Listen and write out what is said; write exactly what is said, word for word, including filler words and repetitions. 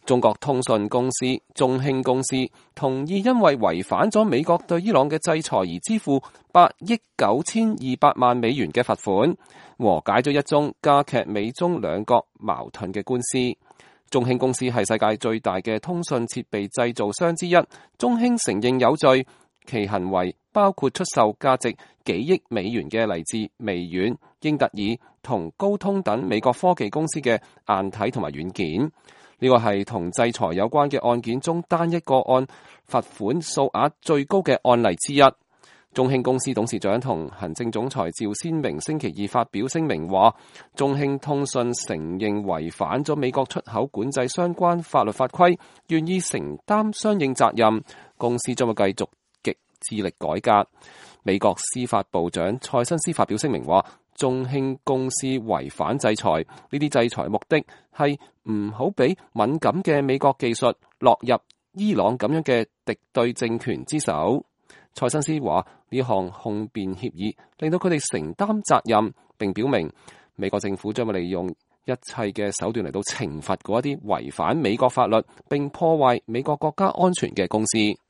中國通訊公司中興公司同意因為違反咗美國對伊朗嘅制裁而支付八億九千二百萬美元嘅罰款，和解咗一宗加劇美中兩國矛盾嘅官司。中興公司係世界最大嘅通訊設備製造商之一，中興承認有罪，其行為包括出售價值幾億美元嘅嚟自微軟、英特爾同高通等美國科技公司嘅硬體同埋軟件。呢個係同制裁有關嘅案件中單一個案罰款數額最高嘅案例之一。中興公司董事長同行政總裁趙先明星期二發表聲明話，中興通訊承認違反咗美國出口管制相關法律法規，願意承擔相應責任，公司將會繼續極致力改革。美國司法部長蔡新斯發表聲明話，中興公司違反制裁，呢啲制裁目的係唔好俾敏感嘅美國技術落入伊朗咁樣嘅敵對政權之手。蔡新斯話，呢項控辯協議令到佢哋承擔責任，並表明美國政府將會利用一切嘅手段嚟到懲罰嗰一啲違反美國法律並破壞美國國家安全嘅公司。